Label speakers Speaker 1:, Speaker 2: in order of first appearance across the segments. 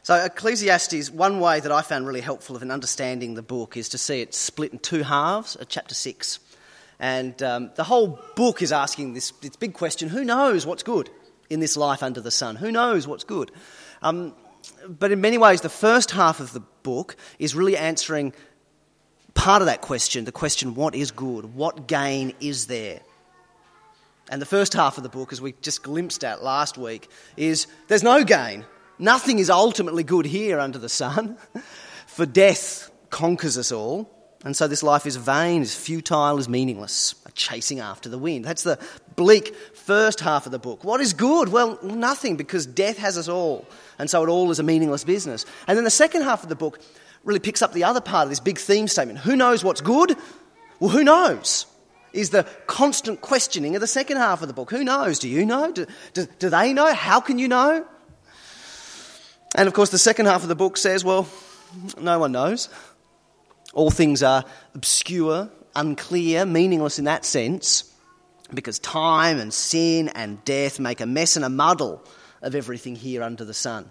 Speaker 1: So Ecclesiastes, one way that I found really helpful in understanding the book is to see it split in two halves at chapter 6. And the whole book is asking this big question, who knows what's good in this life under the sun? Who knows what's good? But in many ways, the first half of the book is really answering part of that question, the question, what is good? What gain is there? And the first half of the book, as we just glimpsed at last week, is there's no gain. Nothing is ultimately good here under the sun, for death conquers us all. And so this life is vain, is futile, is meaningless, a chasing after the wind. That's the bleak first half of the book. What is good? Well, nothing, because death has us all. And so it all is a meaningless business. And then the second half of the book really picks up the other part of this big theme statement. Who knows what's good? Well, who knows? Is the constant questioning of the second half of the book. Who knows? Do you know? Do they know? How can you know? And of course, the second half of the book says, well, no one knows. All things are obscure, unclear, meaningless in that sense, because time and sin and death make a mess and a muddle of everything here under the sun.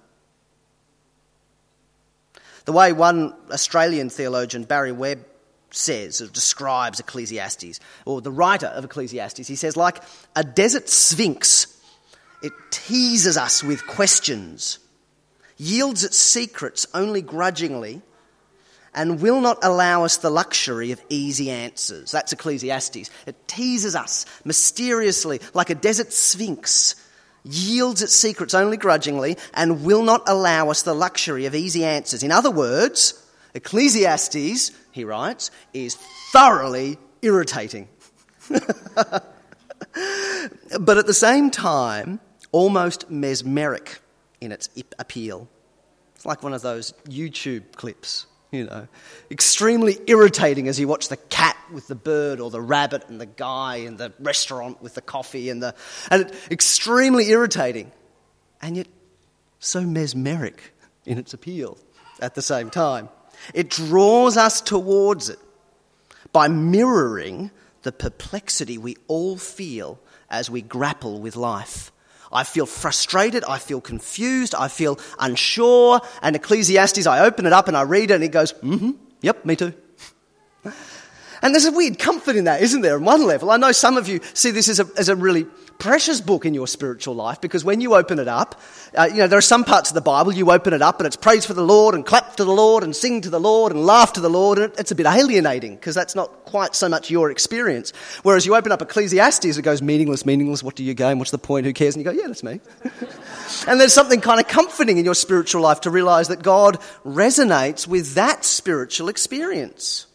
Speaker 1: The way one Australian theologian, Barry Webb, says or describes Ecclesiastes, or the writer of Ecclesiastes, he says, like a desert sphinx, it teases us with questions, yields its secrets only grudgingly, and will not allow us the luxury of easy answers. That's Ecclesiastes. It teases us mysteriously like a desert sphinx, yields its secrets only grudgingly, and will not allow us the luxury of easy answers. In other words, Ecclesiastes, he writes, is thoroughly irritating. But at the same time, almost mesmeric in its appeal. It's like one of those YouTube clips, extremely irritating as you watch the cat with the bird or the rabbit and the guy in the restaurant with the coffee and extremely irritating, and yet so mesmeric in its appeal at the same time. It draws us towards it by mirroring the perplexity we all feel as we grapple with life. I feel frustrated, I feel confused, I feel unsure, and Ecclesiastes, I open it up and I read it and it goes, yep, me too. And there's a weird comfort in that, isn't there, on one level? I know some of you see this as a really precious book in your spiritual life, because when you open it up, there are some parts of the Bible, you open it up and it's praise for the Lord and clap to the Lord and sing to the Lord and laugh to the Lord, and it's a bit alienating because that's not quite so much your experience. Whereas you open up Ecclesiastes, it goes meaningless, what do you gain, what's the point, who cares? And you go, yeah, that's me. And there's something kind of comforting in your spiritual life to realise that God resonates with that spiritual experience.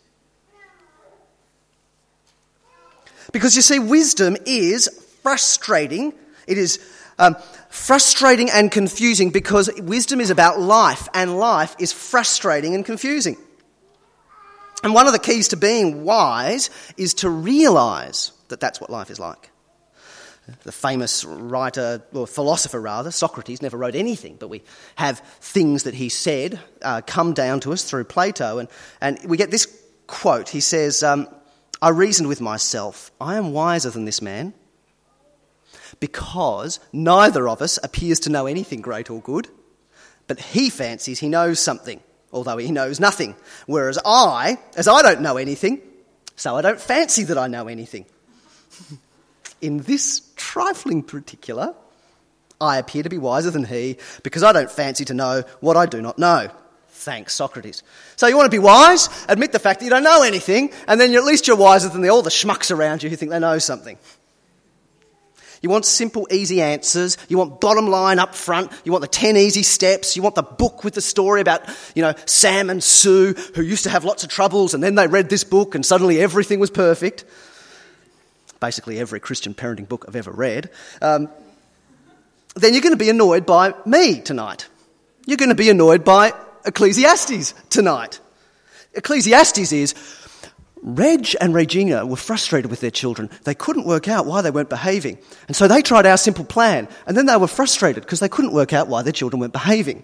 Speaker 1: Because you see, wisdom is frustrating. It is frustrating and confusing because wisdom is about life, and life is frustrating and confusing. And one of the keys to being wise is to realise that that's what life is like. The famous writer, or philosopher rather, Socrates, never wrote anything, but we have things that he said come down to us through Plato, and we get this quote. He says, I reasoned with myself, I am wiser than this man, because neither of us appears to know anything great or good, but he fancies he knows something, although he knows nothing. Whereas I don't know anything, so I don't fancy that I know anything. In this trifling particular, I appear to be wiser than he, because I don't fancy to know what I do not know. Thanks, Socrates. So you want to be wise? Admit the fact that you don't know anything, and then at least you're wiser than all the schmucks around you who think they know something. You want simple, easy answers. You want bottom line up front. You want the 10 easy steps. You want the book with the story about, Sam and Sue, who used to have lots of troubles, and then they read this book and suddenly everything was perfect. Basically every Christian parenting book I've ever read. Then you're going to be annoyed by me tonight. You're going to be annoyed by Ecclesiastes tonight. Ecclesiastes is, Reg and Regina were frustrated with their children. They couldn't work out why they weren't behaving. And so they tried our simple plan. And then they were frustrated because they couldn't work out why their children weren't behaving.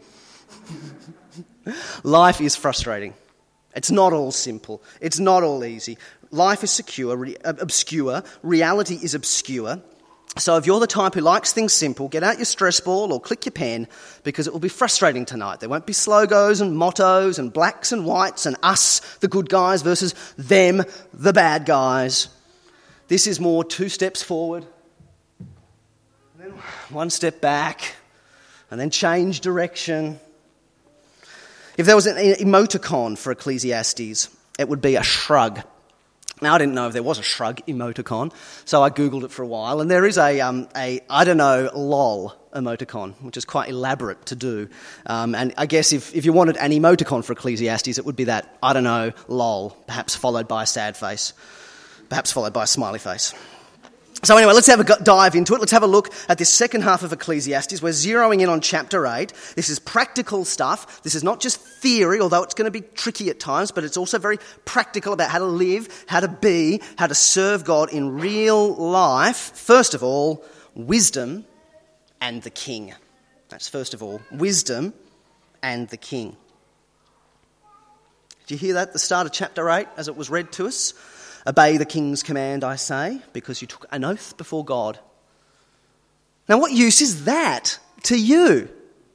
Speaker 1: Life is frustrating. It's not all simple. It's not all easy. Life is obscure. Reality is obscure. So if you're the type who likes things simple, get out your stress ball or click your pen, because it will be frustrating tonight. There won't be slogos and mottos and blacks and whites and us, the good guys, versus them, the bad guys. This is more 2 steps forward, and then 1 step back, and then change direction. If there was an emoticon for Ecclesiastes, it would be a shrug. Now, I didn't know if there was a shrug emoticon, so I Googled it for a while, and there is a I don't know, lol emoticon, which is quite elaborate to do. And I guess if you wanted an emoticon for Ecclesiastes, it would be that, I don't know, lol, perhaps followed by a sad face, perhaps followed by a smiley face. So anyway, let's have a dive into it. Let's have a look at this second half of Ecclesiastes. We're zeroing in on chapter 8. This is practical stuff. This is not just theory, although it's going to be tricky at times, but it's also very practical about how to live, how to be, how to serve God in real life. First of all, wisdom and the king. That's first of all, wisdom and the king. Did you hear that at the start of chapter 8 as it was read to us? Obey the king's command, I say, because you took an oath before God. Now, what use is that to you?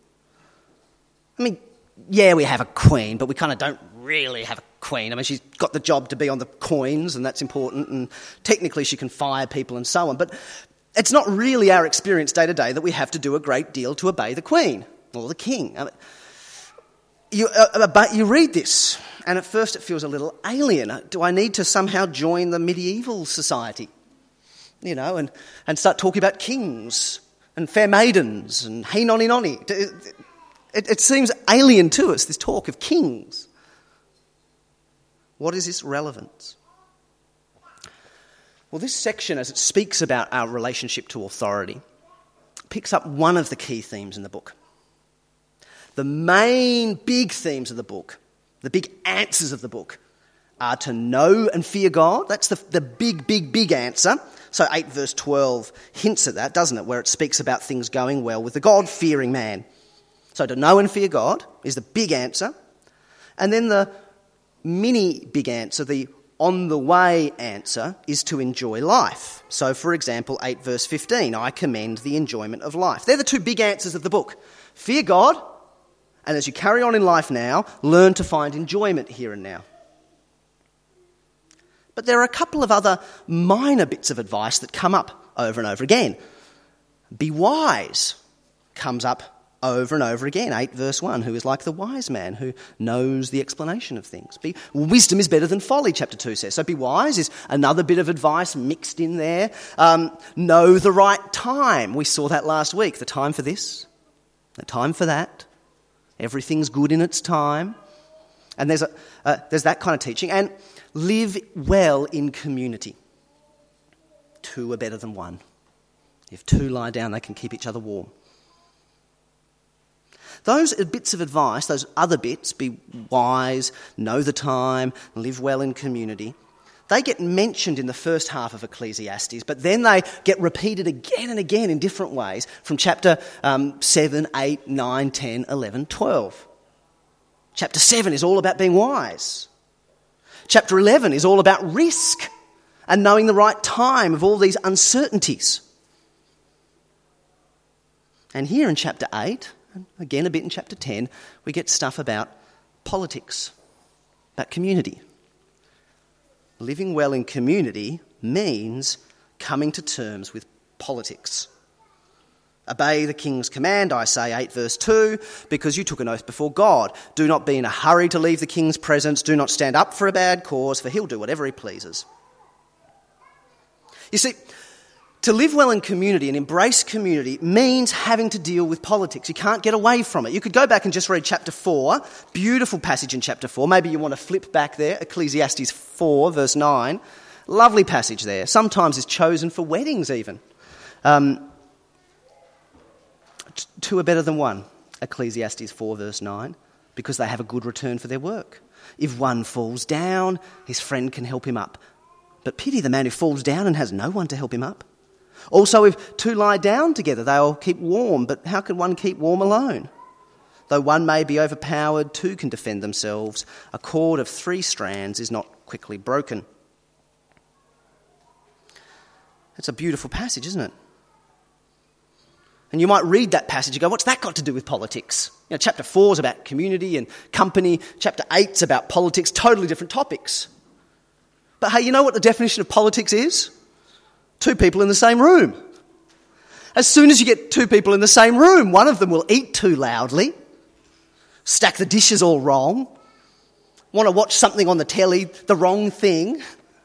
Speaker 1: I mean, yeah, we have a queen, but we kind of don't really have a queen. I mean, she's got the job to be on the coins, and that's important, and technically she can fire people and so on. But it's not really our experience day to day that we have to do a great deal to obey the queen or the king. I mean, you read this, and at first it feels a little alien. Do I need to somehow join the medieval society? You know, and start talking about kings and fair maidens and hey nonny nonny. It seems alien to us, this talk of kings. What is this relevance? Well, this section, as it speaks about our relationship to authority, picks up one of the key themes in the book. The main big themes of the book, the big answers of the book, are to know and fear God. That's the big answer. So 8 verse 12 hints at that, doesn't it, where it speaks about things going well with the God-fearing man. So to know and fear God is the big answer. And then the mini big answer, the on-the-way answer, is to enjoy life. So, for example, 8 verse 15, I commend the enjoyment of life. They're the 2 big answers of the book. Fear God, and as you carry on in life now, learn to find enjoyment here and now. But there are a couple of other minor bits of advice that come up over and over again. Be wise comes up over and over again. 8 verse 1, who is like the wise man who knows the explanation of things. Wisdom is better than folly, chapter 2 says. So be wise is another bit of advice mixed in there. Know the right time. We saw that last week. The time for this, the time for that. Everything's good in its time. And there's that kind of teaching. And live well in community. 2 are better than 1. If 2 lie down, they can keep each other warm. Those are bits of advice, those other bits, be wise, know the time, live well in community, they get mentioned in the first half of Ecclesiastes, but then they get repeated again and again in different ways from chapter 7, 8, 9, 10, 11, 12. Chapter 7 is all about being wise. Chapter 11 is all about risk and knowing the right time of all these uncertainties. And here in chapter 8, and again a bit in chapter 10, we get stuff about politics, about community. Living well in community means coming to terms with politics. Obey the king's command, I say, 8 verse 2, because you took an oath before God. Do not be in a hurry to leave the king's presence. Do not stand up for a bad cause, for he'll do whatever he pleases. You see, to live well in community and embrace community means having to deal with politics. You can't get away from it. You could go back and just read chapter 4, beautiful passage in chapter 4. Maybe you want to flip back there, Ecclesiastes 4, verse 9. Lovely passage there. Sometimes it's chosen for weddings even. 2 are better than 1, Ecclesiastes 4, verse 9, because they have a good return for their work. If one falls down, his friend can help him up. But pity the man who falls down and has no one to help him up. Also, if 2 lie down together, they'll keep warm, but how can one keep warm alone? Though one may be overpowered, 2 can defend themselves. A cord of 3 strands is not quickly broken. It's a beautiful passage, isn't it? And you might read that passage and go, what's that got to do with politics? Chapter 4 is about community and company. Chapter 8 is about politics, totally different topics. But hey, you know what the definition of politics is? Two people in the same room. As soon as you get two people in the same room, one of them will eat too loudly, stack the dishes all wrong, want to watch something on the telly, the wrong thing.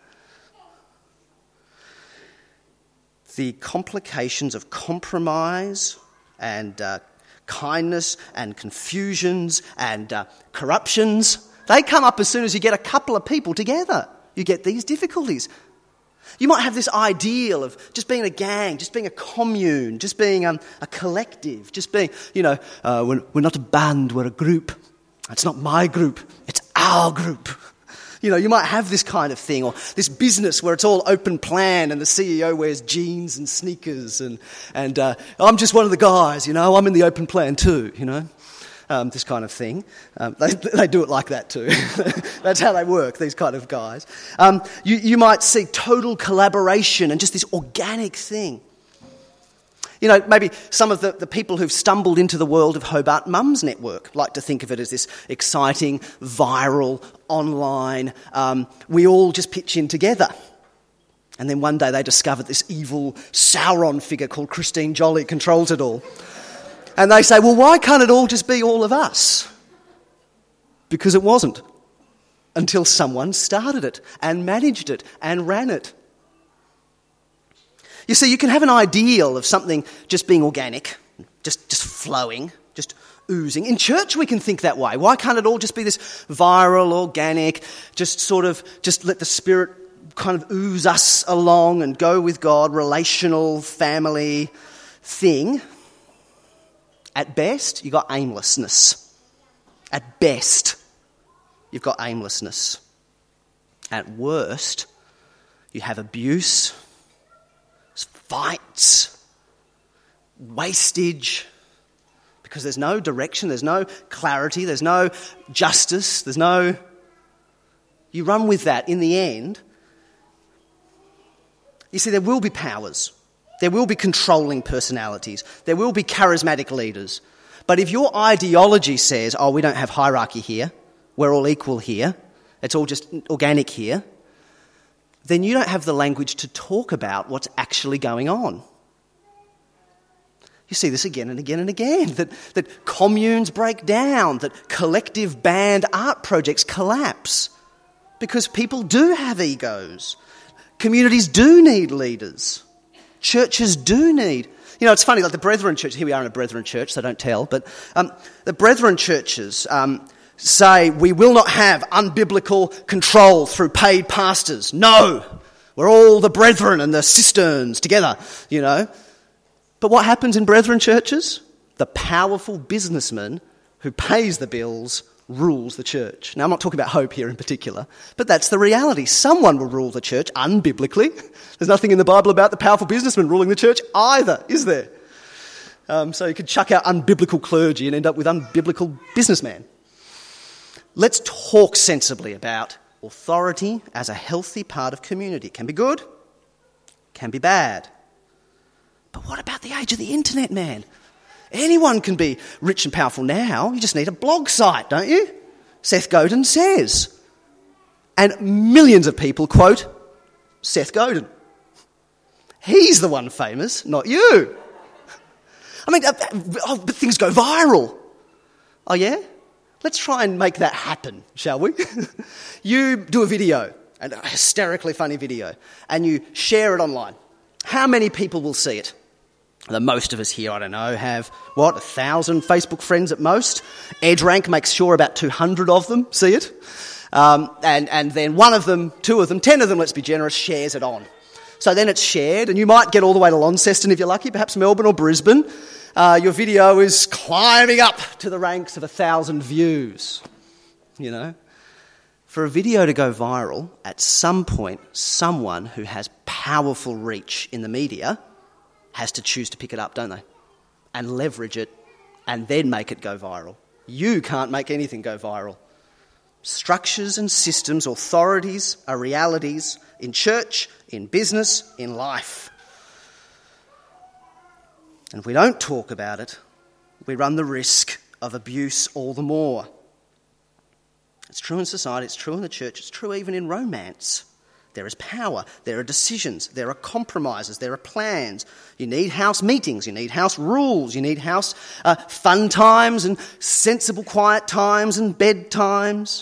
Speaker 1: The complications of compromise and kindness and confusions and corruptions, they come up as soon as you get a couple of people together. You get these difficulties. You might have this ideal of just being a gang, just being a commune, just being a collective, just being, we're not a band, we're a group. It's not my group, it's our group. You might have this kind of thing, or this business where it's all open plan and the CEO wears jeans and sneakers and I'm just one of the guys, I'm in the open plan too, this kind of thing. They do it like that too. That's how they work, these kind of guys. You might see total collaboration and just this organic thing. Maybe some of the people who've stumbled into the world of Hobart Mums Network like to think of it as this exciting, viral, online, we all just pitch in together. And then one day they discover this evil Sauron figure called Christine Jolly controls it all. And they say, well, why can't it all just be all of us? Because it wasn't. Until someone started it and managed it and ran it. You see, you can have an ideal of something just being organic, just flowing, just oozing. In church we can think that way. Why can't it all just be this viral, organic, just let the Spirit kind of ooze us along and go with God, relational, family thing? At best, you've got aimlessness. At best, you've got aimlessness. At worst, you have abuse, fights, wastage, because there's no direction, there's no clarity, there's no justice, you run with that in the end. You see, there will be powers, there will be controlling personalities, there will be charismatic leaders, but if your ideology says, we don't have hierarchy here, we're all equal here, it's all just organic here, then you don't have the language to talk about what's actually going on. You see this again and again and again, that communes break down, that collective band art projects collapse, because people do have egos. Communities do need leaders. Churches do need... it's funny, like the Brethren Church, here we are in a Brethren Church, so don't tell, but the Brethren Churches... say we will not have unbiblical control through paid pastors. No, we're all the brethren and the cisterns together, But what happens in brethren churches? The powerful businessman who pays the bills rules the church. Now, I'm not talking about Hope here in particular, but that's the reality. Someone will rule the church unbiblically. There's nothing in the Bible about the powerful businessman ruling the church either, is there? So you could chuck out unbiblical clergy and end up with unbiblical businessman. Let's talk sensibly about authority as a healthy part of community. It can be good, can be bad. But what about the age of the internet, man? Anyone can be rich and powerful now. You just need a blog site, don't you? Seth Godin says. And millions of people quote Seth Godin. He's the one famous, not you. But things go viral. Oh, yeah? Let's try and make that happen, shall we? You do a video, a hysterically funny video, and you share it online. How many people will see it? The most of us here, I don't know, have, 1,000 Facebook friends at most? EdgeRank makes sure about 200 of them see it. And then one of them, 2 of them, 10 of them, let's be generous, shares it on. So then it's shared, and you might get all the way to Launceston if you're lucky, perhaps Melbourne or Brisbane. Your video is climbing up to the ranks of 1,000 views. For a video to go viral, at some point, someone who has powerful reach in the media has to choose to pick it up, don't they? And leverage it, and then make it go viral. You can't make anything go viral. Structures and systems, authorities are realities in church, in business, in life. And if we don't talk about it, we run the risk of abuse all the more. It's true in society, it's true in the church, it's true even in romance. There is power, there are decisions, there are compromises, there are plans. You need house meetings, you need house rules, you need house fun times and sensible quiet times and bed times.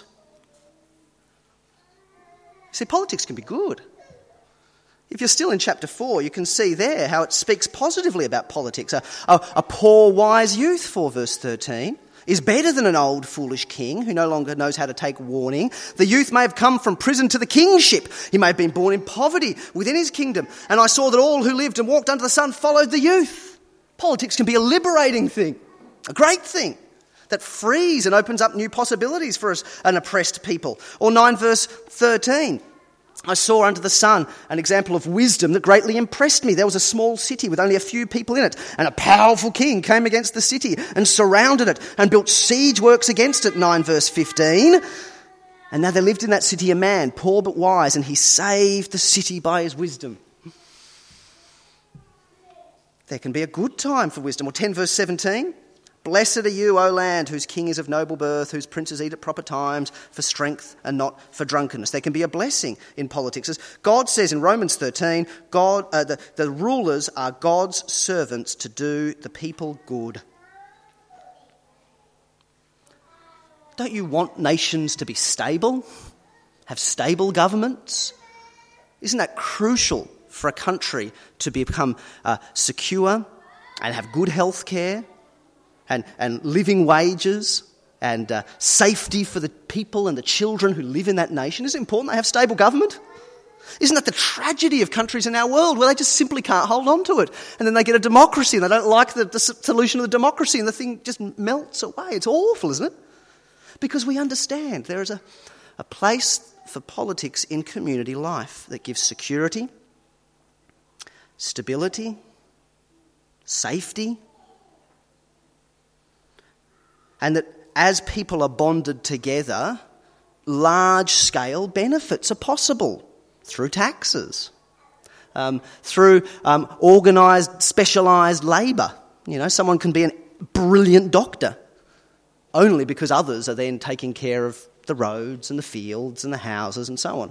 Speaker 1: See, politics can be good. If you're still in chapter 4, you can see there how it speaks positively about politics. A poor wise youth, 4 verse 13, is better than an old foolish king who no longer knows how to take warning. The youth may have come from prison to the kingship. He may have been born in poverty within his kingdom. And I saw that all who lived and walked under the sun followed the youth. Politics can be a liberating thing, a great thing that frees and opens up new possibilities for an oppressed people. Or 9 verse 13. I saw under the sun an example of wisdom that greatly impressed me. There was a small city with only a few people in it, and a powerful king came against the city and surrounded it and built siege works against it, 9 verse 15. And now there lived in that city a man, poor but wise, and he saved the city by his wisdom. There can be a good time for wisdom. Or 10 verse 17. Blessed are you, O land, whose king is of noble birth, whose princes eat at proper times, for strength and not for drunkenness. There can be a blessing in politics. As God says in Romans 13, the rulers are God's servants to do the people good. Don't you want nations to be stable, have stable governments? Isn't that crucial for a country to become secure and have good health care? And living wages and safety for the people and the children who live in that nation? Is it important they have stable government? Isn't that the tragedy of countries in our world where they just simply can't hold on to it? And then they get a democracy and they don't like the solution of the democracy and the thing just melts away. It's awful, isn't it? Because we understand there is a place for politics in community life that gives security, stability, safety, and that as people are bonded together, large-scale benefits are possible through taxes, through organised, specialised labour. You know, someone can be a brilliant doctor only because others are then taking care of the roads and the fields and the houses and so on.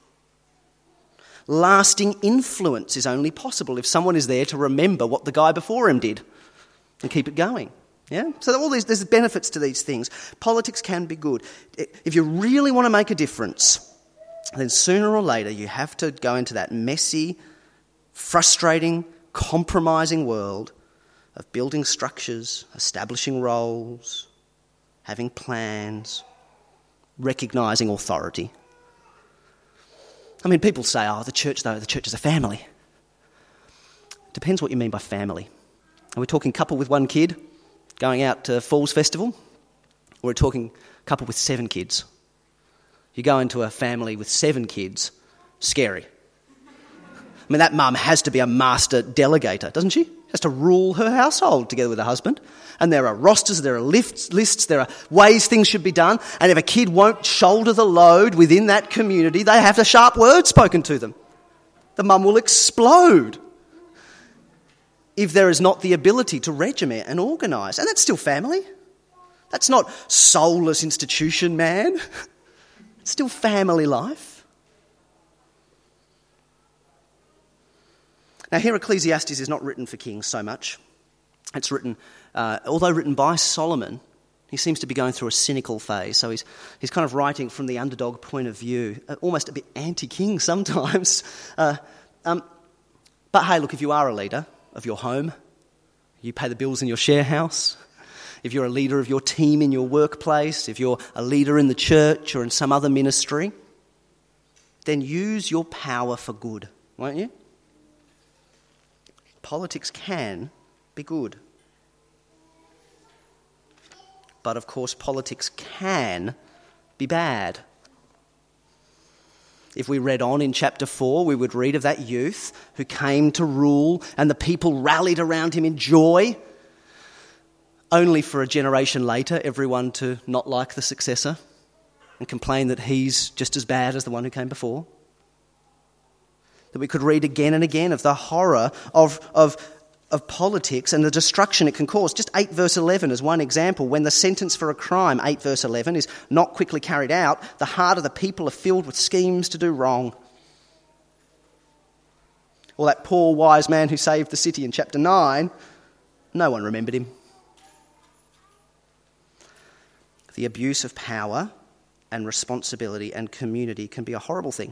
Speaker 1: Lasting influence is only possible if someone is there to remember what the guy before him did and keep it going. Yeah? So there's benefits to these things. Politics can be good. If you really want to make a difference, then sooner or later you have to go into that messy, frustrating, compromising world of building structures, establishing roles, having plans, recognising authority. I mean, people say, the church is a family. Depends what you mean by family. Are we talking couple with one kid going out to Falls Festival? Or we're talking couple with 7 kids? You go into a family with 7 kids, scary. I mean, that mum has to be a master delegator, doesn't she? Has to rule her household together with her husband. And there are rosters, there are lists, there are ways things should be done. And if a kid won't shoulder the load within that community, they have a sharp word spoken to them. The mum will explode if there is not the ability to regiment and organise. And that's still family. That's not soulless institution, man. It's still family life. Now here Ecclesiastes is not written for kings so much. It's written, although written by Solomon, he seems to be going through a cynical phase. So he's kind of writing from the underdog point of view, almost a bit anti-king sometimes. But hey, look, if you are a leader of your home, you pay the bills in your share house, if you're a leader of your team in your workplace, if you're a leader in the church or in some other ministry, then use your power for good, won't you? Politics can be good. But of course, politics can be bad. If we read on in chapter 4, we would read of that youth who came to rule and the people rallied around him in joy, only for a generation later everyone to not like the successor and complain that he's just as bad as the one who came before. That we could read again and again of the horror of of politics and the destruction it can cause. Just 8 verse 11 as one example. When the sentence for a crime, 8 verse 11, is not quickly carried out, the heart of the people are filled with schemes to do wrong. Or that poor wise man who saved the city in chapter 9, no one remembered him. The abuse of power and responsibility and community can be a horrible thing.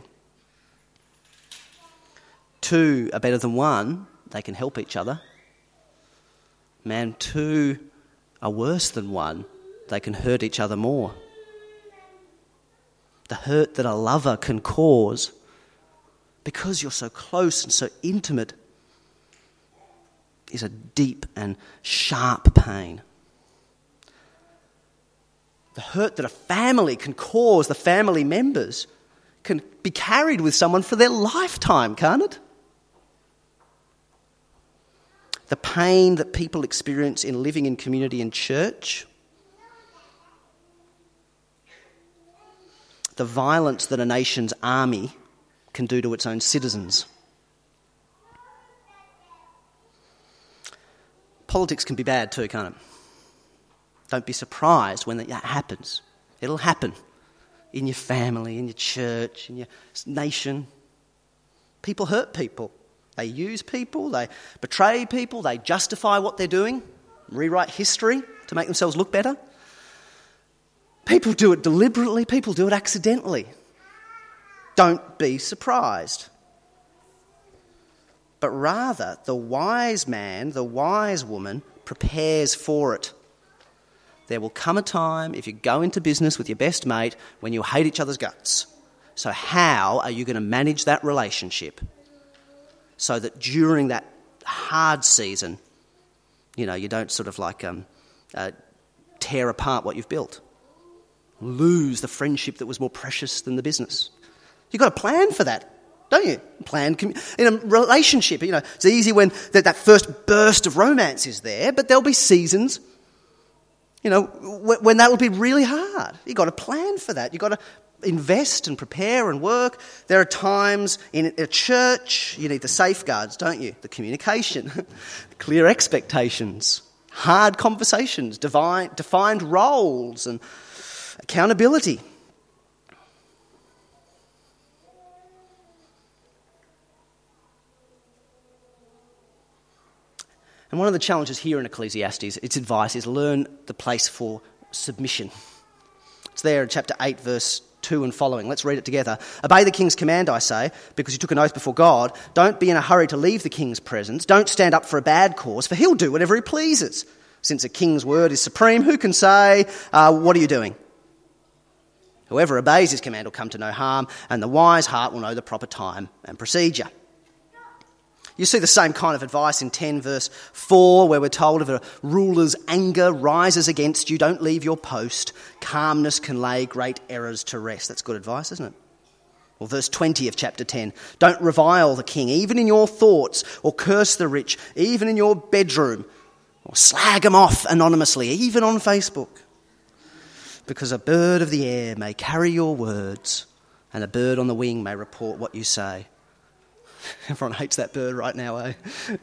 Speaker 1: 2 are better than 1. They can help each other. Man, 2 are worse than 1. They can hurt each other more. The hurt that a lover can cause because you're so close and so intimate is a deep and sharp pain. The hurt that a family can cause, the family members, can be carried with someone for their lifetime, can't it? The pain that people experience in living in community and church, the violence that a nation's army can do to its own citizens. Politics can be bad too, can't it? Don't be surprised when that happens. It'll happen in your family, in your church, in your nation. People hurt people. They use people, they betray people, they justify what they're doing, rewrite history to make themselves look better. People do it deliberately, people do it accidentally. Don't be surprised. But rather, the wise man, the wise woman prepares for it. There will come a time, if you go into business with your best mate, when you'll hate each other's guts. So how are you going to manage that relationship so that during that hard season, you don't sort of like tear apart what you've built, lose the friendship that was more precious than the business? You've got to plan for that, don't you? In a relationship, it's easy when that first burst of romance is there, but there'll be seasons, when that will be really hard. You've got to plan for that. You've got to invest and prepare and work. There are times in a church you need the safeguards, don't you? The communication, clear expectations, hard conversations, defined roles and accountability. And one of the challenges here in Ecclesiastes, its advice is learn the place for submission. It's there in chapter 8, verse 2 and following. Let's read it together. Obey the king's command, I say, because you took an oath before God. Don't be in a hurry to leave the king's presence. Don't stand up for a bad cause, for he'll do whatever he pleases. Since a king's word is supreme, who can say, what are you doing? Whoever obeys his command will come to no harm, and the wise heart will know the proper time and procedure. You see the same kind of advice in 10 verse 4 where we're told if a ruler's anger rises against you, don't leave your post. Calmness can lay great errors to rest. That's good advice, isn't it? Or verse 20 of chapter 10. Don't revile the king, even in your thoughts, or curse the rich, even in your bedroom, or slag them off anonymously, even on Facebook. Because a bird of the air may carry your words, and a bird on the wing may report what you say. Everyone hates that bird right now, eh?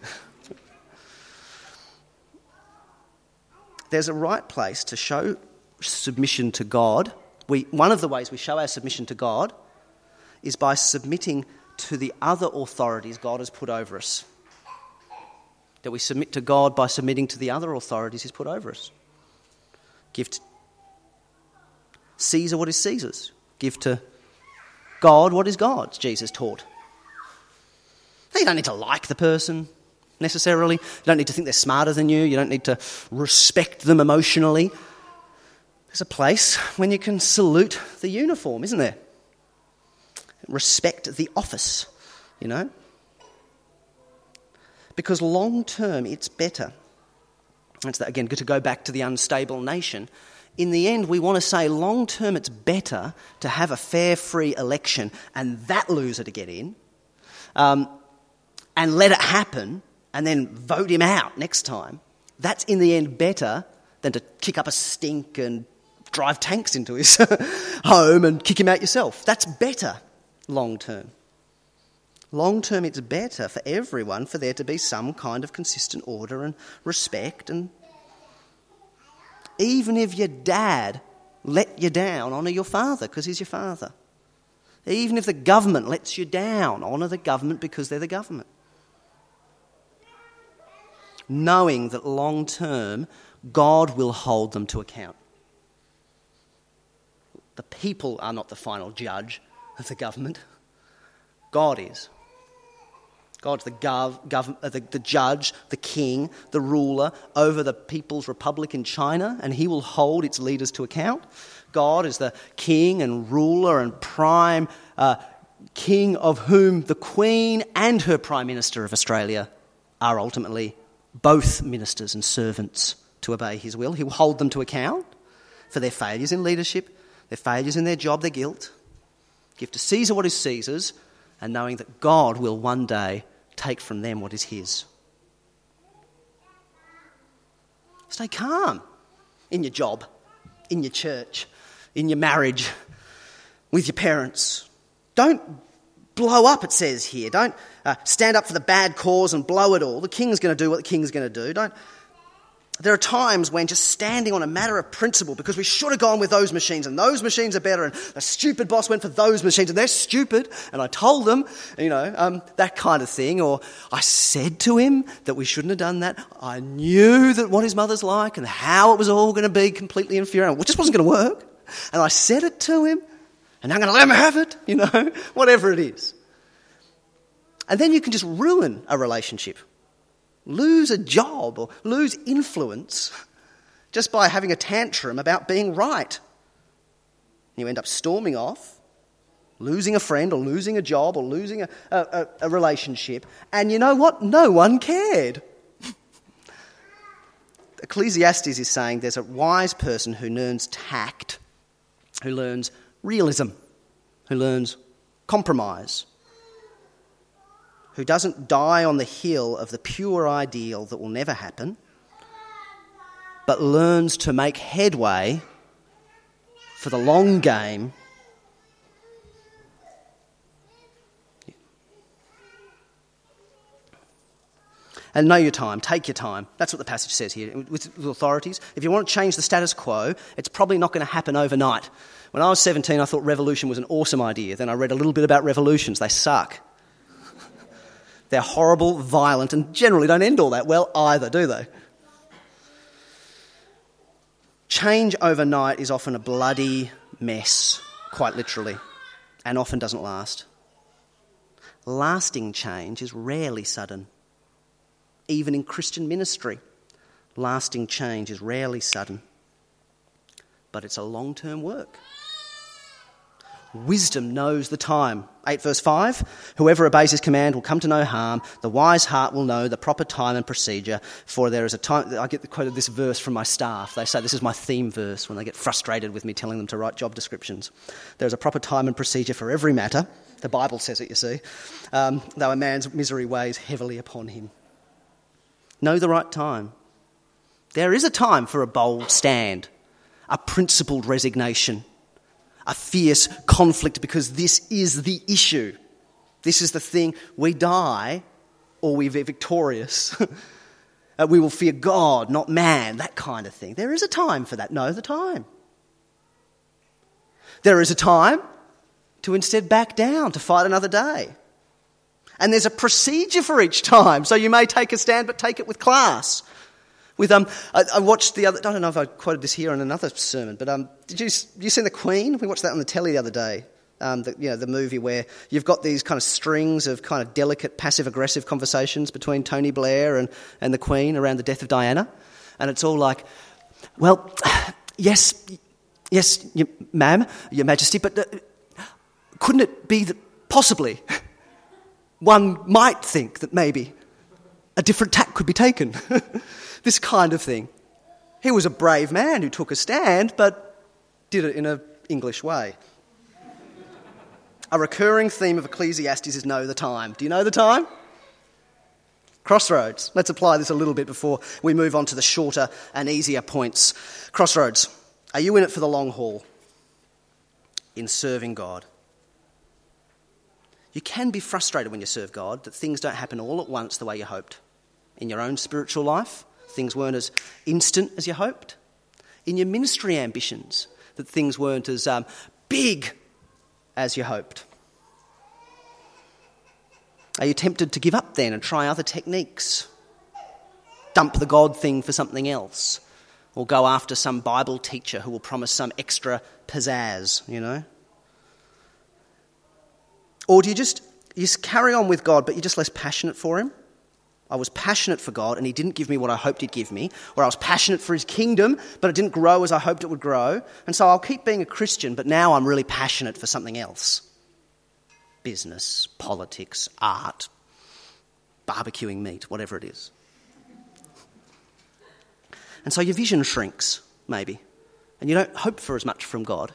Speaker 1: There's a right place to show submission to God. One of the ways we show our submission to God is by submitting to the other authorities God has put over us. That we submit to God by submitting to the other authorities he's put over us. Give to Caesar what is Caesar's. Give to God what is God's, Jesus taught. You don't need to like the person necessarily. You don't need to think they're smarter than you. You don't need to respect them emotionally. There's a place when you can salute the uniform, isn't there? Respect the office, Because long term it's better. That's that, again, to go back to the unstable nation. In the end, we want to say long term it's better to have a fair, free election and that loser to get in. And let it happen and then vote him out next time. That's in the end better than to kick up a stink and drive tanks into his home and kick him out yourself. That's better long term. Long term, it's better for everyone for there to be some kind of consistent order and respect. And even if your dad let you down, honour your father because he's your father. Even if the government lets you down, honour the government because they're the government. Knowing that long term, God will hold them to account. The people are not the final judge of the government. God is. God's the judge, the king, the ruler over the People's Republic in China, and he will hold its leaders to account. God is the king and ruler and prime king of whom the Queen and her Prime Minister of Australia are ultimately both ministers and servants to obey his will. He will hold them to account for their failures in leadership, their failures in their job, their guilt. Give to Caesar what is Caesar's, and knowing that God will one day take from them what is his. Stay calm in your job, in your church, in your marriage, with your parents. Don't blow up, it says here. Don't stand up for the bad cause and blow it all. The king's going to do what the king's going to do. There are times when just standing on a matter of principle, because we should have gone with those machines and those machines are better, and the stupid boss went for those machines and they're stupid, and I told them, that kind of thing. Or I said to him that we shouldn't have done that. I knew that what his mother's like and how it was all going to be completely inferior. It just wasn't going to work. And I said it to him, and I'm going to let him have it, whatever it is. And then you can just ruin a relationship. Lose a job or lose influence just by having a tantrum about being right. You end up storming off, losing a friend or losing a job or losing a relationship, and you know what? No one cared. Ecclesiastes is saying there's a wise person who learns tact, who learns realism, who learns compromise, who doesn't die on the hill of the pure ideal that will never happen, but learns to make headway for the long game. And know your time, take your time. That's what the passage says here. With authorities, if you want to change the status quo, it's probably not going to happen overnight. When I was 17, I thought revolution was an awesome idea. Then I read a little bit about revolutions. They suck. They're horrible, violent, and generally don't end all that well either, do they? Change overnight is often a bloody mess, quite literally, and often doesn't last. Lasting change is rarely sudden. Even in Christian ministry, lasting change is rarely sudden. But it's a long-term work. Wisdom knows the time. 8 verse 5, whoever obeys his command will come to no harm. The wise heart will know the proper time and procedure, for there is a time. I get quoted this verse from my staff. They say this is my theme verse when they get frustrated with me telling them to write job descriptions. There is a proper time and procedure for every matter. The Bible says it, you see. Though a man's misery weighs heavily upon him. Know the right time. There is a time for a bold stand, a principled resignation, a fierce conflict, because this is the issue. This is the thing. We die or we be victorious. We will fear God, not man, that kind of thing. There is a time for that. Know the time. There is a time to instead back down, to fight another day. And there's a procedure for each time. So you may take a stand, but take it with class. I watched I don't know if I quoted this here in another sermon, but did you seen The Queen? We watched that on the telly the other day. The movie where you've got these kind of strings of kind of delicate passive-aggressive conversations between Tony Blair and the Queen around the death of Diana. And it's all like, well, yes, ma'am, Your Majesty, but couldn't it be that possibly one might think that maybe a different tack could be taken? This kind of thing. He was a brave man who took a stand, but did it in an English way. A recurring theme of Ecclesiastes is know the time. Do you know the time? Crossroads. Let's apply this a little bit before we move on to the shorter and easier points. Crossroads. Are you in it for the long haul in serving God? You can be frustrated when you serve God that things don't happen all at once the way you hoped. In your own spiritual life, things weren't as instant as you hoped. In your ministry ambitions, that things weren't as big as you hoped. Are you tempted to give up then and try other techniques? Dump the God thing for something else? Or go after some Bible teacher who will promise some extra pizzazz, you know? Or do you just carry on with God, but you're just less passionate for him? I was passionate for God and he didn't give me what I hoped he'd give me. Or I was passionate for his kingdom, but it didn't grow as I hoped it would grow. And so I'll keep being a Christian, but now I'm really passionate for something else. Business, politics, art, barbecuing meat, whatever it is. And so your vision shrinks, maybe, and you don't hope for as much from God.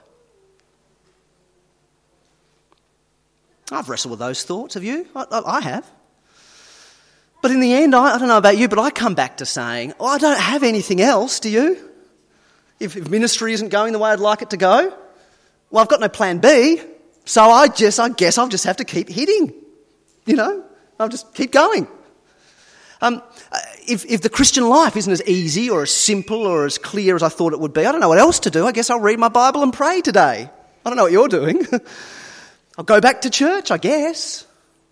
Speaker 1: I've wrestled with those thoughts, have you? I have. But in the end, I don't know about you, but I come back to saying, I don't have anything else, do you? If ministry isn't going the way I'd like it to go, well, I've got no plan B, so I guess I'll just have to keep hitting, you know? I'll just keep going. If the Christian life isn't as easy or as simple or as clear as I thought it would be, I don't know what else to do. I guess I'll read my Bible and pray today. I don't know what you're doing. I'll go back to church, I guess.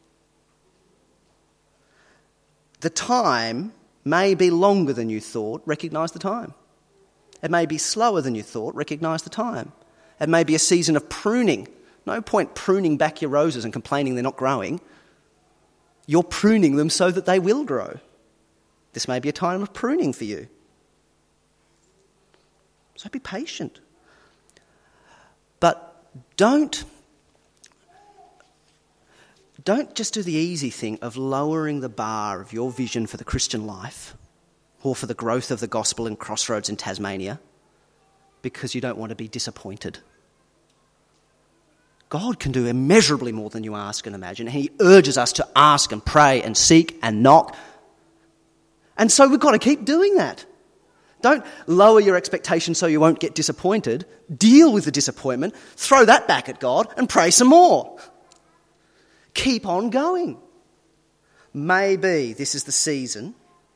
Speaker 1: The time may be longer than you thought. Recognise the time. It may be slower than you thought. Recognise the time. It may be a season of pruning. No point pruning back your roses and complaining they're not growing. You're pruning them so that they will grow. This may be a time of pruning for you. So be patient. But don't just do the easy thing of lowering the bar of your vision for the Christian life or for the growth of the gospel in Crossroads in Tasmania because you don't want to be disappointed. God can do immeasurably more than you ask and imagine. He urges us to ask and pray and seek and knock. And so we've got to keep doing that. Don't lower your expectations so you won't get disappointed. Deal with the disappointment, throw that back at God and pray some more. Keep on going. Maybe this is the season.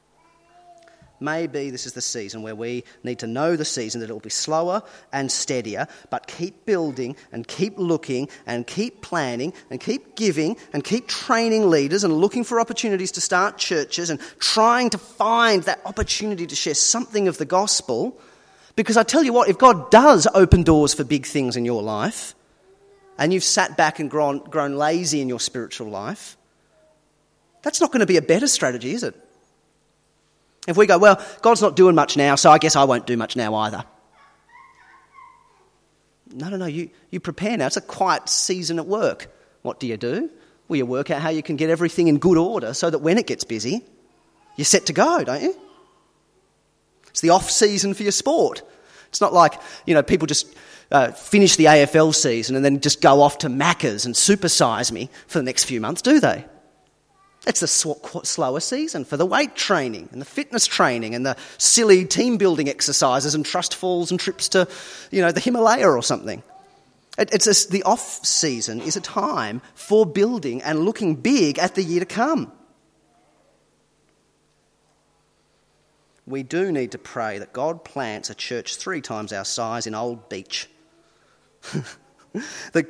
Speaker 1: Maybe this is the season where we need to know the season that it will be slower and steadier, but keep building and keep looking and keep planning and keep giving and keep training leaders and looking for opportunities to start churches and trying to find that opportunity to share something of the gospel. Because I tell you what, if God does open doors for big things in your life and you've sat back and grown lazy in your spiritual life, that's not going to be a better strategy, is it? If we go, well, God's not doing much now, so I guess I won't do much now either. No, you prepare now. It's a quiet season at work. What do? Well, you work out how you can get everything in good order so that when it gets busy, you're set to go, don't you? It's the off season for your sport. It's not like, people just finish the AFL season and then just go off to Macca's and supersize me for the next few months, do they? It's the slower season for the weight training and the fitness training and the silly team building exercises and trust falls and trips to, the Himalaya or something. The off season is a time for building and looking big at the year to come. We do need to pray that God plants a church 3 times our size in Old Beach. That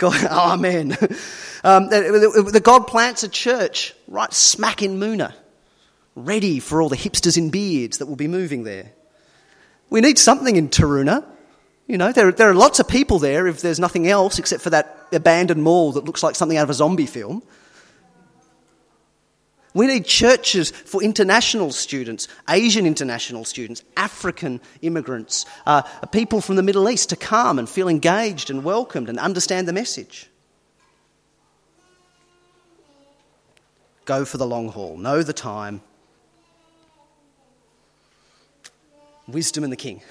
Speaker 1: God plants a church right smack in Moona, ready for all the hipsters in beards that will be moving there. We need something in Taroona. There are lots of people there if there's nothing else except for that abandoned mall that looks like something out of a zombie film. We need churches for international students, Asian international students, African immigrants, people from the Middle East to come and feel engaged and welcomed and understand the message. Go for the long haul. Know the time. Wisdom and the King.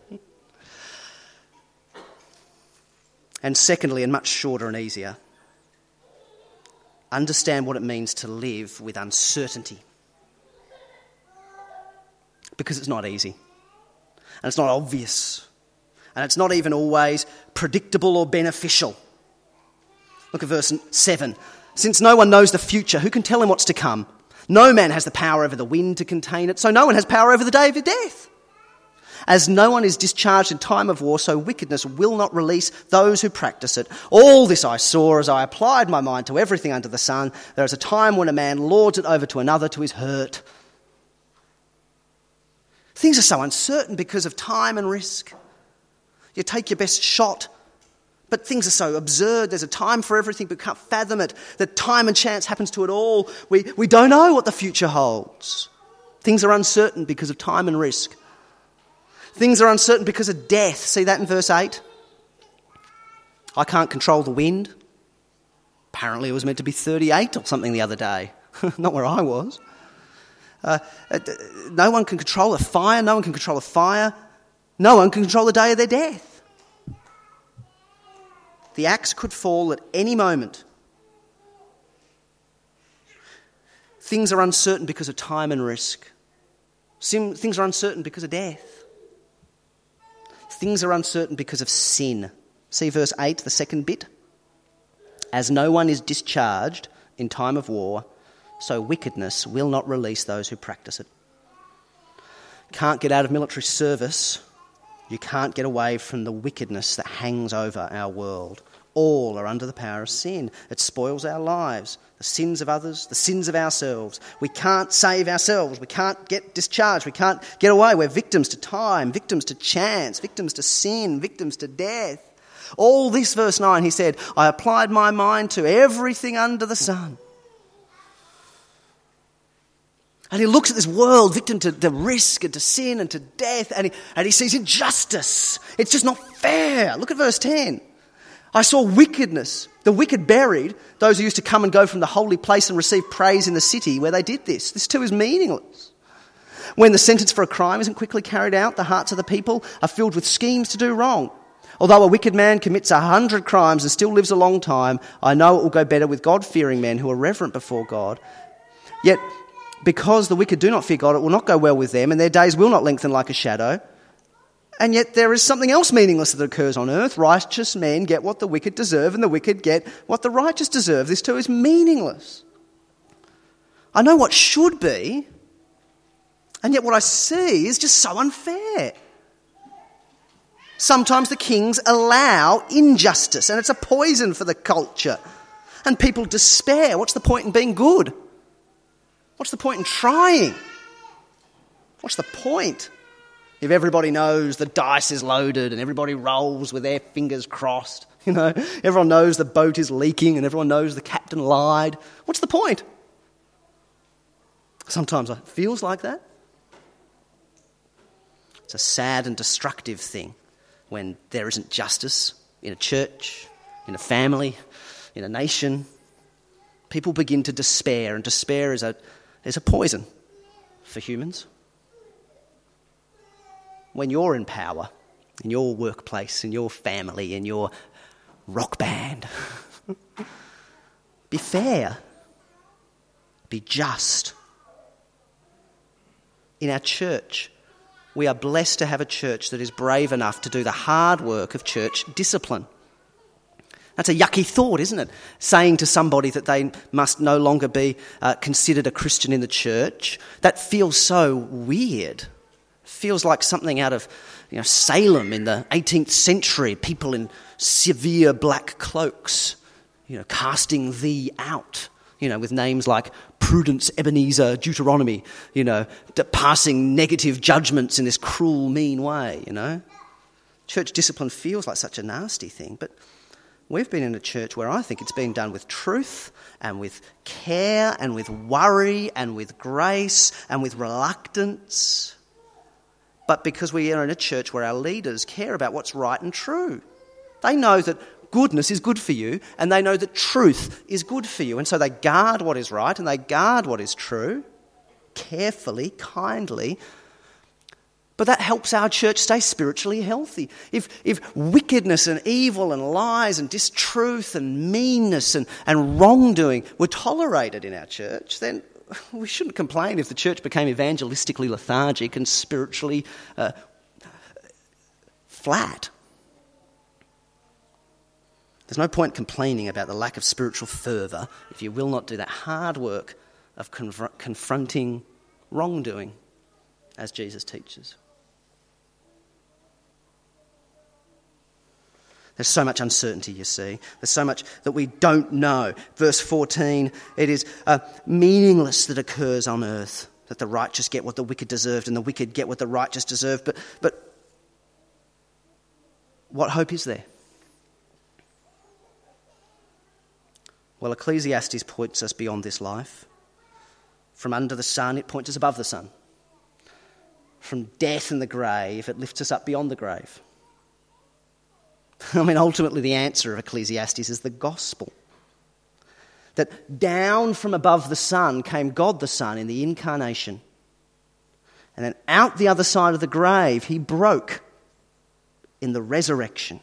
Speaker 1: And secondly, and much shorter and easier, understand what it means to live with uncertainty. Because it's not easy. And it's not obvious. And it's not even always predictable or beneficial. Look at verse 7. Since no one knows the future, who can tell him what's to come? No man has the power over the wind to contain it, so no one has power over the day of death. As no one is discharged in time of war, so wickedness will not release those who practice it. All this I saw as I applied my mind to everything under the sun. There is a time when a man lords it over to another to his hurt. Things are so uncertain because of time and risk. You take your best shot, but things are so absurd. There's a time for everything, but we can't fathom it. That time and chance happens to it all. We don't know what the future holds. Things are uncertain because of time and risk. Things are uncertain because of death. See that in verse 8? I can't control the wind. Apparently it was meant to be 38 or something the other day. Not where I was. No one can control a fire. No one can control a fire. No one can control the day of their death. The axe could fall at any moment. Things are uncertain because of time and risk. Things are uncertain because of death. Things are uncertain because of sin. See verse 8, the second bit. As no one is discharged in time of war, so wickedness will not release those who practice it. Can't get out of military service. You can't get away from the wickedness that hangs over our world. All are under the power of sin. It spoils our lives, the sins of others, the sins of ourselves. We can't save ourselves. We can't get discharged. We can't get away. We're victims to time, victims to chance, victims to sin, victims to death. All this, verse 9, he said, I applied my mind to everything under the sun. And he looks at this world, victim to the risk and to sin and to death, and he sees injustice. It's just not fair. Look at verse 10. I saw wickedness, the wicked buried, those who used to come and go from the holy place and receive praise in the city where they did this. This too is meaningless. When the sentence for a crime isn't quickly carried out, the hearts of the people are filled with schemes to do wrong. Although a wicked man commits 100 crimes and still lives a long time, I know it will go better with God-fearing men who are reverent before God. Yet, because the wicked do not fear God, it will not go well with them, and their days will not lengthen like a shadow. And yet there is something else meaningless that occurs on earth. Righteous men get what the wicked deserve, and the wicked get what the righteous deserve. This too is meaningless. I know what should be, and yet what I see is just so unfair. Sometimes the kings allow injustice, and it's a poison for the culture. And people despair. What's the point in being good? What's the point in trying? What's the point? If everybody knows the dice is loaded and everybody rolls with their fingers crossed, everyone knows the boat is leaking and everyone knows the captain lied, what's the point? Sometimes it feels like that. It's a sad and destructive thing when there isn't justice in a church, in a family, in a nation. People begin to despair, and despair is a poison for humans. When you're in power, in your workplace, in your family, in your rock band, be fair, be just. In our church, we are blessed to have a church that is brave enough to do the hard work of church discipline. That's a yucky thought, isn't it? Saying to somebody that they must no longer be considered a Christian in the church. That feels so weird. Feels like something out of Salem in the 18th century. People in severe black cloaks, casting thee out. With names like Prudence, Ebenezer, Deuteronomy. Passing negative judgments in this cruel, mean way. Church discipline feels like such a nasty thing, but we've been in a church where I think it's been done with truth and with care and with worry and with grace and with reluctance. But because we are in a church where our leaders care about what's right and true. They know that goodness is good for you, and they know that truth is good for you. And so they guard what is right and they guard what is true, carefully, kindly. But that helps our church stay spiritually healthy. If wickedness and evil and lies and distruth and meanness and wrongdoing were tolerated in our church, then we shouldn't complain if the church became evangelistically lethargic and spiritually flat. There's no point complaining about the lack of spiritual fervour if you will not do that hard work of confronting wrongdoing, as Jesus teaches. There's so much uncertainty, you see. There's so much that we don't know. Verse 14, it is meaningless that occurs on earth, that the righteous get what the wicked deserved and the wicked get what the righteous deserve. But what hope is there? Well, Ecclesiastes points us beyond this life. From under the sun, it points us above the sun. From death and the grave, it lifts us up beyond the grave. I mean, ultimately the answer of Ecclesiastes is the gospel. That down from above the sun came God the Son in the incarnation. And then out the other side of the grave, he broke in the resurrection.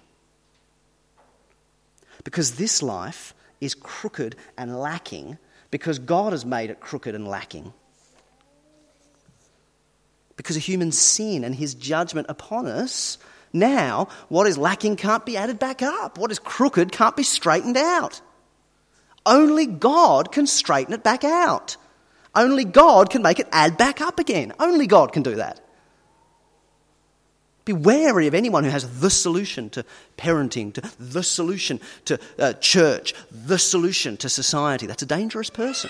Speaker 1: Because this life is crooked and lacking because God has made it crooked and lacking. Because of human sin and his judgment upon us, now what is lacking can't be added back up. What is crooked can't be straightened out. Only God can straighten it back out. Only God can make it add back up again. Only God can do that. Be wary of anyone who has the solution to parenting, to the solution to church, the solution to society. That's a dangerous person.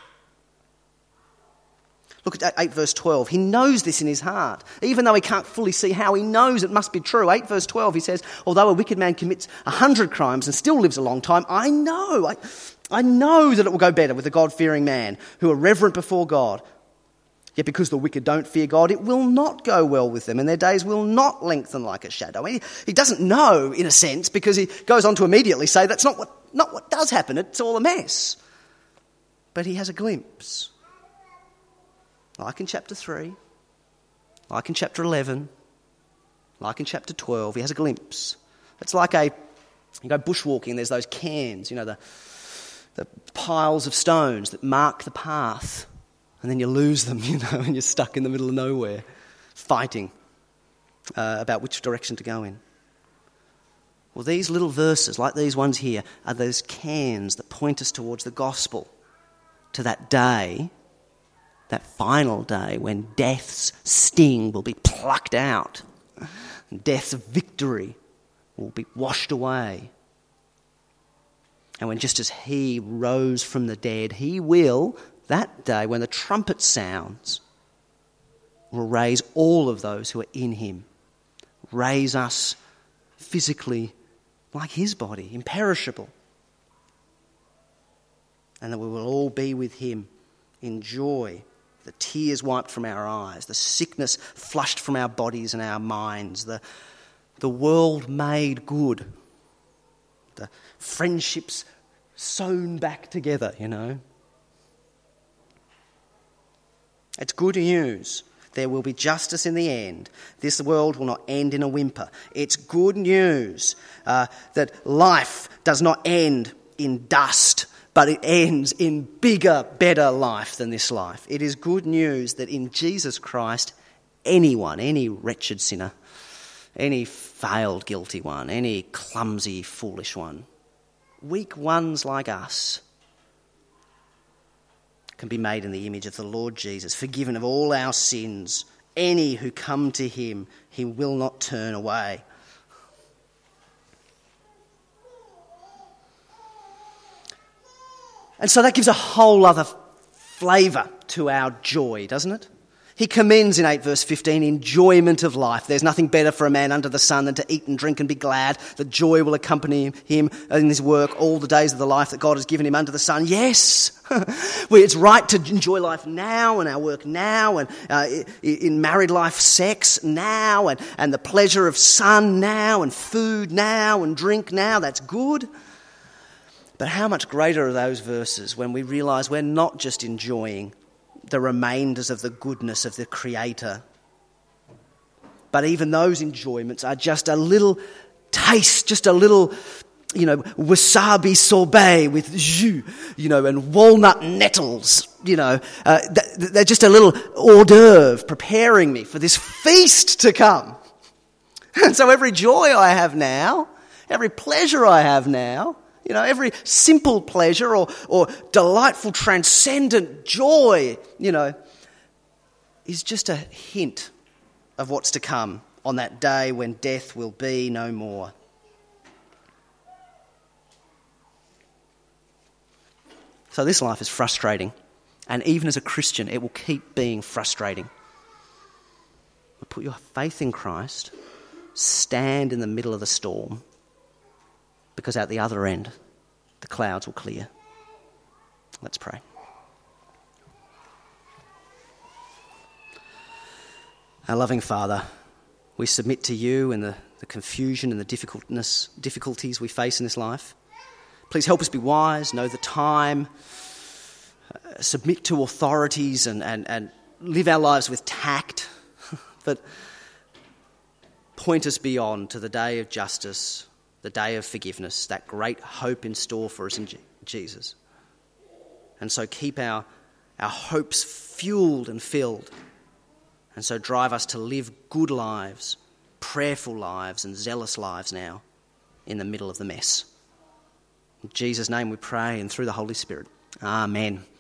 Speaker 1: Look at 8 verse 12. He knows this in his heart. Even though he can't fully see how, he knows it must be true. 8 verse 12, he says, although a wicked man commits 100 crimes and still lives a long time, I know that it will go better with a God-fearing man who are reverent before God. Yet because the wicked don't fear God, it will not go well with them, and their days will not lengthen like a shadow. He doesn't know, in a sense, because he goes on to immediately say that's not what does happen. It's all a mess. But he has a glimpse. Like in chapter 3, like in chapter 11, like in chapter 12, he has a glimpse. It's like you go bushwalking, there's those cairns, the piles of stones that mark the path. And then you lose them, and you're stuck in the middle of nowhere, fighting about which direction to go in. Well, these little verses, like these ones here, are those cairns that point us towards the gospel, to that day, that final day when death's sting will be plucked out, and death's victory will be washed away. And when just as he rose from the dead, he will, that day when the trumpet sounds, will raise all of those who are in him. Raise us physically like his body, imperishable. And that we will all be with him in joy, the tears wiped from our eyes, the sickness flushed from our bodies and our minds, the world made good, the friendships sewn back together, It's good news. There will be justice in the end. This world will not end in a whimper. It's good news that life does not end in dust, but it ends in bigger, better life than this life. It is good news that in Jesus Christ, anyone, any wretched sinner, any failed guilty one, any clumsy foolish one, weak ones like us, can be made in the image of the Lord Jesus, forgiven of all our sins. Any who come to him, he will not turn away. And so that gives a whole other flavour to our joy, doesn't it? He commends in 8 verse 15 enjoyment of life. There's nothing better for a man under the sun than to eat and drink and be glad. The joy will accompany him in his work all the days of the life that God has given him under the sun. Yes, it's right to enjoy life now and our work now and in married life, sex now and the pleasure of sun now and food now and drink now. That's good. But how much greater are those verses when we realise we're not just enjoying the remainders of the goodness of the Creator, but even those enjoyments are just a little taste, just a little, wasabi sorbet with jus, and walnut nettles, they're just a little hors d'oeuvre preparing me for this feast to come. And so every joy I have now every pleasure I have now, every simple pleasure or delightful transcendent joy, is just a hint of what's to come on that day when death will be no more. So this life is frustrating, and even as a Christian, it will keep being frustrating. But put your faith in Christ, stand in the middle of the storm, because at the other end, the clouds will clear. Let's pray. Our loving Father, we submit to you in the confusion and the difficulties we face in this life. Please help us be wise, know the time, submit to authorities and live our lives with tact, but point us beyond to the day of justice, the day of forgiveness, that great hope in store for us in Jesus. And so keep our hopes fueled and filled, and so drive us to live good lives, prayerful lives and zealous lives now in the middle of the mess. In Jesus' name we pray, and through the Holy Spirit. Amen.